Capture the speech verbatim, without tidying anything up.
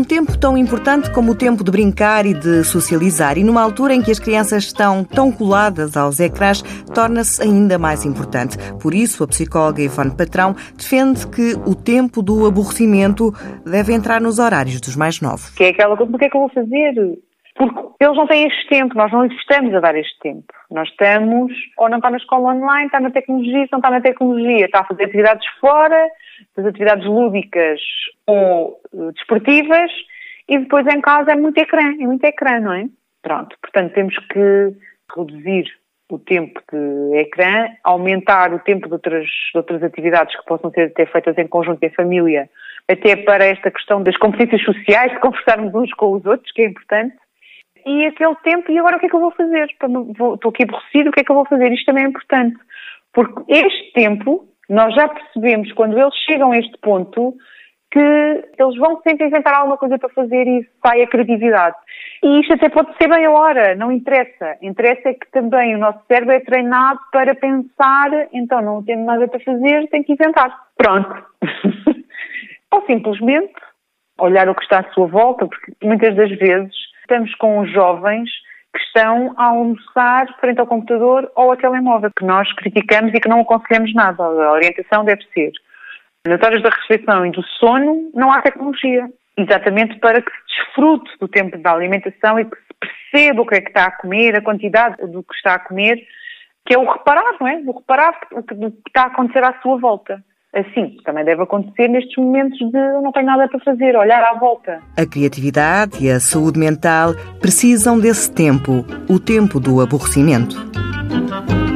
tempo tão importante como o tempo de brincar e de socializar, e numa altura em que as crianças estão tão coladas aos ecrãs, torna-se ainda mais importante. Por isso, a psicóloga Ivone Patrão defende que o tempo do aborrecimento deve entrar nos horários dos mais novos. Que é aquela coisa, o que é que eu vou fazer? Porque eles não têm este tempo, nós não lhes estamos a dar este tempo. Nós estamos, ou não está na escola online, está na tecnologia, se não está na tecnologia, está a fazer atividades fora, das atividades lúdicas ou uh, desportivas, e depois em casa é muito ecrã, é muito ecrã, não é? Pronto, portanto temos que reduzir o tempo de ecrã, aumentar o tempo de outras, de outras atividades que possam ser até feitas em conjunto em família, até para esta questão das competências sociais, de conversarmos uns com os outros, que é importante. E aquele tempo, e agora o que é que eu vou fazer? Estou aqui aborrecido, o que é que eu vou fazer? Isto também é importante. Porque este tempo, nós já percebemos, quando eles chegam a este ponto, que eles vão sempre inventar alguma coisa para fazer e sai a criatividade. E isto até pode ser meia hora, não interessa. Interessa é que também o nosso cérebro é treinado para pensar, então não tendo nada para fazer, tem que inventar. Pronto. Ou simplesmente olhar o que está à sua volta, porque muitas das vezes estamos com os jovens que estão a almoçar frente ao computador ou ao telemóvel, que nós criticamos e que não aconselhamos nada. A orientação deve ser: nas horas da refeição e do sono não há tecnologia. Exatamente para que se desfrute do tempo da alimentação e que se perceba o que é que está a comer, a quantidade do que está a comer, que é o reparar, não é? O reparar do que está a acontecer à sua volta. Assim, também deve acontecer nestes momentos de não tenho nada para fazer, olhar à volta. A criatividade e a saúde mental precisam desse tempo, o tempo do aborrecimento.